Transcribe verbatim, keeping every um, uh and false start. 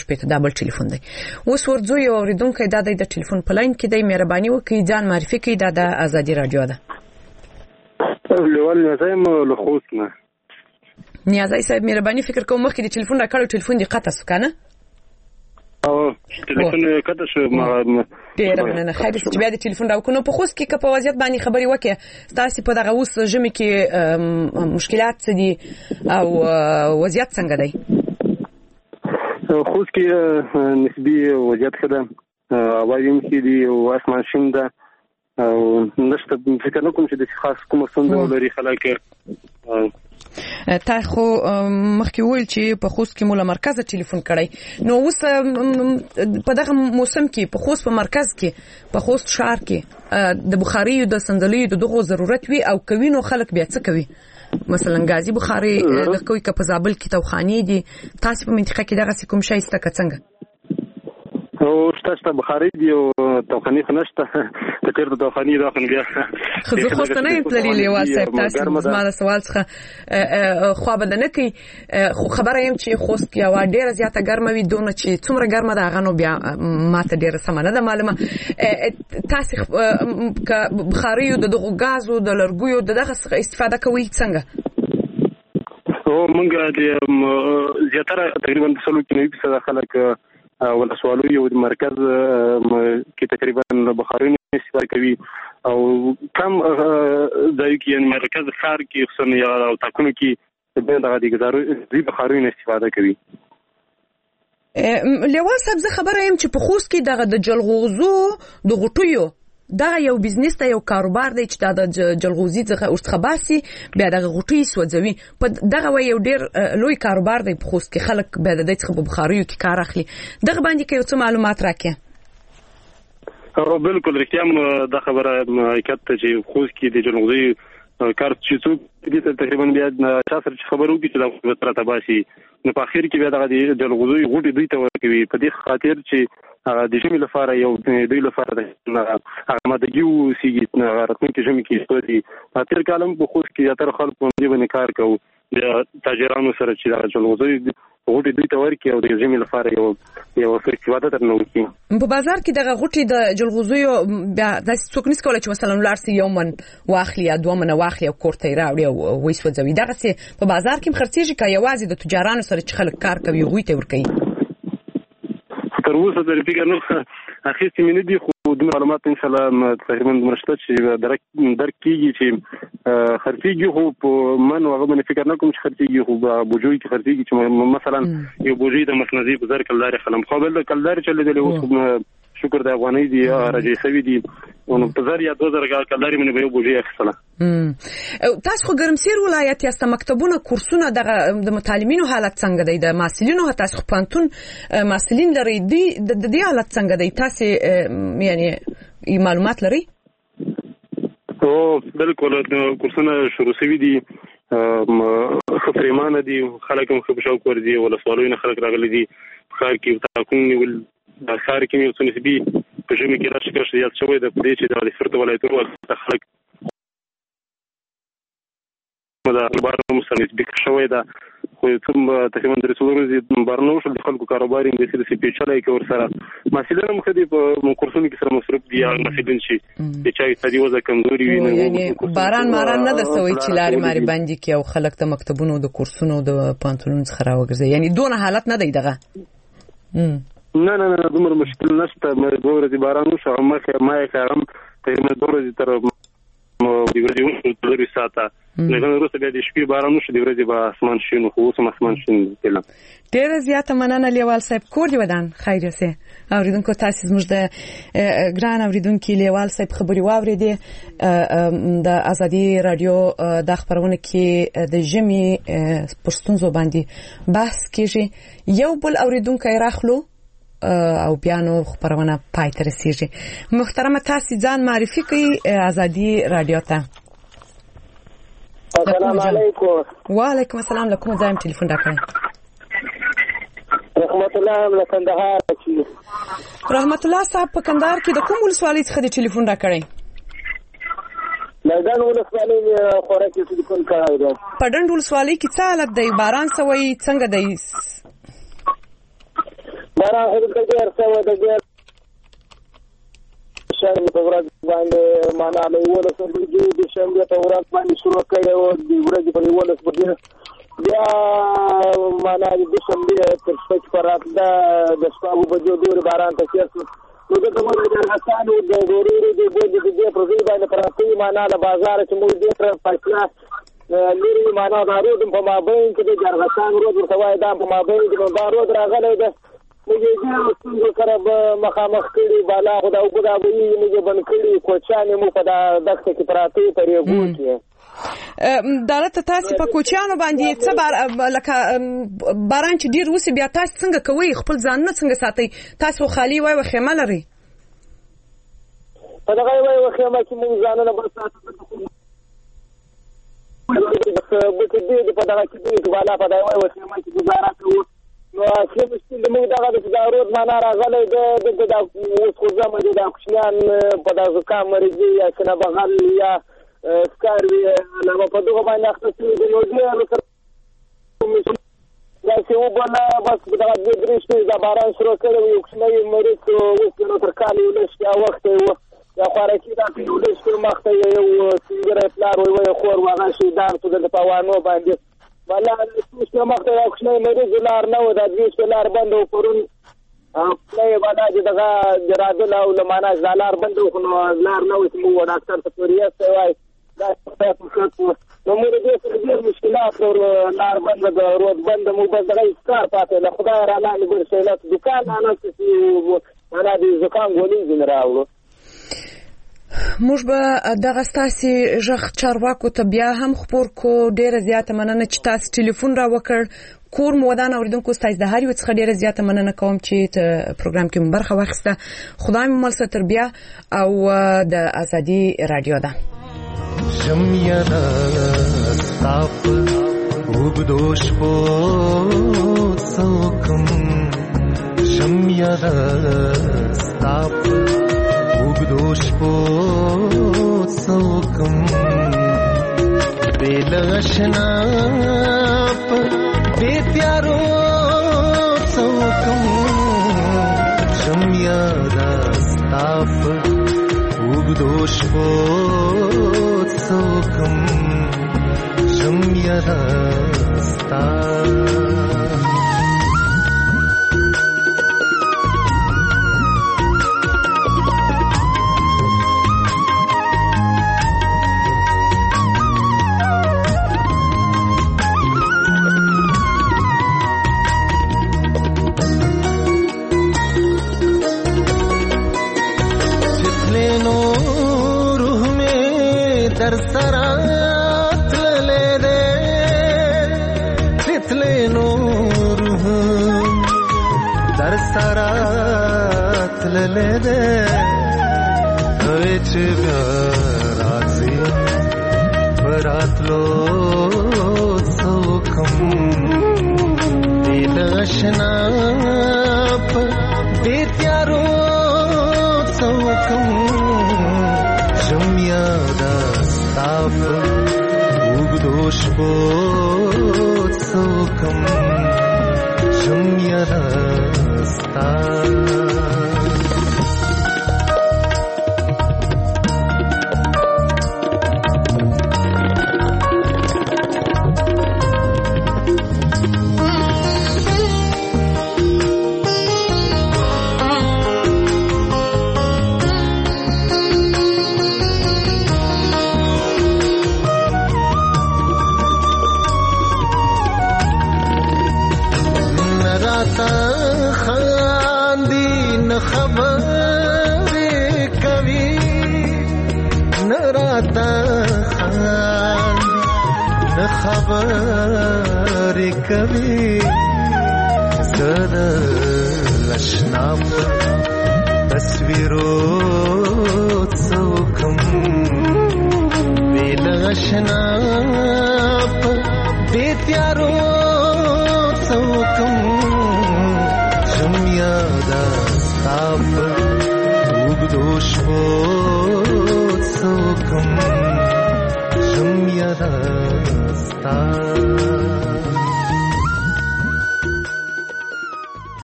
شپږ دا بل ټلیفون دی. اوس ورځو یو اوریدونکو دا د ټلیفون په لاین کې دی. مهرباني وکړئ ځان معرفي کړئ. دا د ازادي رادیو ده. لیوال نیازایم له خوست نه. نیازای صاحب مهرباني فکر کوم مخکې د ټلیفون راکړو ټلیفون دې قطع شو کنه؟ او ټلیفون قطع شو. ما ډېر مننه. خیر چې بیا د ټلیفون راوکړو. په خوست کې که په وضعیت باندې خبرې وکړې تاسو په دغه اوس ژمي کې مشکلات څه دي او وضعیت څنګه دی؟ خوست کې نسبي وضعیت ښه ده. هوایم کې دي او اسمان شین ده او نشته فکر نه کوم چې د خاص کومه ستونزه ولري خلک. تا خو مخکې ویل چې په خوست کې مو له مرکزه ټلیفون کړی نو اوس په دغه موسم کې په خوست په مرکز کې په خوست ښار کې د بخاریو د صندلیو د دغو ضرورت وي او کوي نو خلک بیا څه کوي؟ مثلا غازی بخاری د کوي که په زابل کې توخانې دي تاسو په منطقه کې دغه کوم شی سته که څنګه؟ او شته بخاری دی او توخانې خو نشته. ته چېرته توخانې دا خو بیا خو زه خو څه نه یم تللی لیوال صاحب. تاسو زما د سوال څخه خوا به د نه کوي خو خبره یم چې خوست کې هوا ډېره زیاته ګرمه وي. دونه چې څومره ګرمه ده هغه نو بیا ماته ډېره سمه نه ده معلومه. تاسو که بخاریو د دغو ګازو د لرګیو د دغه څخه استفاده کوئ څنګه؟ او موږ د زیاتره تقریبا د سلو کې نوي فیصده خلک ولسوالۍ او د مرکز کې تقریبا بخارونه استفاده کوي او کم ځای کې یعنې مرکز ښار کې خصوصا یا ټاکنو کې دغه د ګزارو بخارونه استفاده کوي. لیوال صاحب زه خبره یم چې په خوست کې دغه د جلغوزو د غوټیو دغه یو بزنس ته یو کاروبار دی چې د جلغوزي څخه ورڅخه باسي بیا دغه غوټي سوځوي. په دغه وی یو ډېر لوی کاروبار دی په خوست کې. خلک بیا د دې څخه په بخاریو کې کار اخلي. دغه باندې کې یو څه معلومات راکړئ. او بالکل رښتیا هم دا خبره حقیقت ته چې خوست کې د جلغوزي کار چې څوک دې ته تقریبا بیا چا سره خبر وکړي چې دا وتره تباسي نو په اخر کې بیا دغه د جلغوزي غوټي دوی ته ورکوي په دې خاطر چې د ژمي لپاره یو دوی لپاره د هغه مادګي وسیږي هغه راتلونکي ژمي کې استفادي. په تېر کال هم په خوست کې زیاتره خلک په دې باندې کار کوي د تاجرانو سره چې د جلغوزي غوټي دوی ته ورکوي او د ژمي لپاره یو یو استفاده ترنه وکړي. په بازار کې دغه غوټي د جلغوزیو بیا داسې څوک نشي کولی چې مثلا ولاړ سي یو من واخلي یا دوه منه واخلي او کور ته یې راوړي او ویې سوځوي. دغسې په بازار کې هم خرڅېږي که یوازې د تجارانو سره چې خلک کار کوي هغوی ته ورکوي؟ تر اوسه د فکر نو اخیستې مې نه دي خو دومره معلومات انشاءالله تقریبا دومره شته چې درک کېږي چې خرڅېږي خو په من هغه باندې فکر نه کوم چې خرڅېږي خو په بوجوي کې خرڅېږي چې مثلا یو بوجي د مخنزي په زر کلدارې خلم مقابل د کلدارې چلېدلې اوس شکر د افغانۍ دي راجع شوي دي نو په زر یا دوه زره کلدارې باندې به یو بوجي اخیستله. تاسو خو ګرمسیر ولایت یاست. مکتبونه کورسونه دغه د متعلمینو حالت څنګه دی؟ د محصلینو تاسو خو پوهنتون محصلین لرئ د دې حالت څنګه دی؟ تاسو یعنې معلومات لرئ؟ او بالکل کورسونه شروع شوي دي ښه پرېمانه دي خلک هم ښه په شوق ورځي ولسوالیو نه خلک راغلي دي په ښار کې ټاکنې نیول د ښار کې یو څه نسبي په ژمي کې راشي کښ زیات شوی ده په دې چې د فرد ولایتونو خلک دا کاروبار سره نسبي شوی ده خو کوم تقریبا درې څلور ورځې بار نه وشول د خلکو کاروبار یې داسې پیچلی کې ورسره محصلین هم ښه دي په کورسونو کې سره مصروف دي هغه محصلین چې د چا اقتصادي وضع کمزوري وي یعنې باران ماران نه ده سوی چې لارې مارې بندې کړي او خلک د مکتبونو د کورسونو د پوهنتونونو څخه راوګرځي. یعنې دونه حالت نه دی دغه؟ نه نه نه دومره مشکل نشته. دوه ورځې باران وشو مخکې ما یې که هم تقریبا دوه ورځې تر د ورځې وشو څلرویشت ساعته لږ وروسته بیا د شپې باران وشو د ورځې به اسمان شین و خو اوس هم اسمان شین دی. ډېره زیاته مننه لیوال صاحب. کور دې ودان خیر اوسې. اوریدونکو تاسو زموږ د ګران اوریدونکي لیوال صاحب خبرې واورېدې. د ازادي رادیو د خبرونه کې د ژمي پر ستونزو باندې بحث کېږي. یو بل اوریدونکی راخلو او بیا نو خبرونه پای ته رسیږي. محترمه تاسو ځان معرفي کړئ ازادي رادیو ته. السلام علیکم. وعلیکم السلام. له کوم ځای ټلیفون راکړئ؟ رحمت الله له کندهار. رحمت الله صاحب په کندهار کې د کوم ولسوالۍ څخه د ټلیفون راکړئ؟ میدان ولسوالۍ خوره کې ټلیفون کړی دی. په ډنډ ولسوالۍ کې څه حالت دی؟ باران سوی څنګه دی؟ باران خو دلته ډېر شوی دی ډېر شنبې په ورځ باندې معنا له یولس بجې د شنبې په ورځ باندې شروع کړی و د ورځې په یولس بجې بیا معنا د دوشنبې تر شپږ په راتله د شپږو بجو ډېر باران ته تېر شو نو دلته موږ د افغانستان د ضروري د ګوندې د دې پر ځای باندې پراته معنا د بازار چې موږ دې تر فاصله لري معنا د رود په مابین کې د افغانستان رود ورته وایي دا په مابین کې دا رود راغلی ده موږ یې ډېرو ستونزو سره مخامخ کړي بالا خو د اوبو د ابویي موږ یې بند کړي کوچیانې مو په دا دښته کې پراته په ریګو کې دالته تاسو په کوچیانو باندې څه بار لکه باران چې ډیر وسی بیا تاسو څنګه کوي خپل ځانونه څنګه ساتي تاسو خالی وای وخیمه لري په دغه وای وخیمه کې موږ ځانونه بل ساتو بلکې دې په دغه کې دې بالا په دغه وای وخیمه کې گزاره کوو نو چې مشکل موږ دغه د ضرورت معنا راغلی د د اوس خو زموږ د کوچنیان په دغه کامرې یا کنه بغل یا سکاروي نو په دغه باندې اخته شي د نو ډېر سره دا چې وبله بس دا د درې شپې د باران شروع کړی یو کوچنی مریض اوس نو تر کال یو لږ وخت یو یا خوراکي دا یو لږ مخته یو څنګه پلار وي وي خور واغه شي دا څه د پوانو باندې ولا څه مخته یو کوچنی مریض لار نه و د دې څه لار بند و پرون نه ولا دغه جرادل او لمانه زالار بند و نو لار نه و چې مو ډاکټر ته پوریه وای دا څه څه نو موږ دې سره ډېر مشکلات او لار بند د رود بند مو بس دغه کار پاتې له خدای را لاندې ګرځېلات دکان نه چې انا دې ځکان غولې زنراو موږ به دغه ستاسي ژغ چارواکو ته بیا هم خبر کو ډیره زیاته مننه چې تاسو ټلیفون را وکړ کور مو ودان اوریدونکو ستاسو د هر یو څخه ډیره زیاته مننه کوم چې پروګرام کې برخه واخیسته خدای مو مل ستر بیا او د ازادي رادیو ده شمیانا ستاپ وبدوش پو سوکم شمیانا ستاپ وبدوش پو سوکم بیلشناپ بیتیارو سوکم شمیانا ستاپ وبدوش پو سوکم شمیانا ستاپ درسرات لده تتلي نور درسرات لده وچ رازي براتلو سوکم دلشناپ بیتیارو سوکم شمیانا ستاپ وبدوش پو سوکم شمیانا ستاپ خبر کبھی زد لشناپ تصویرو سوکم بیلشناپ بیتیارو سوکم شمیانا ستاپ وبدوش پو سوکم شمیانا ستاپ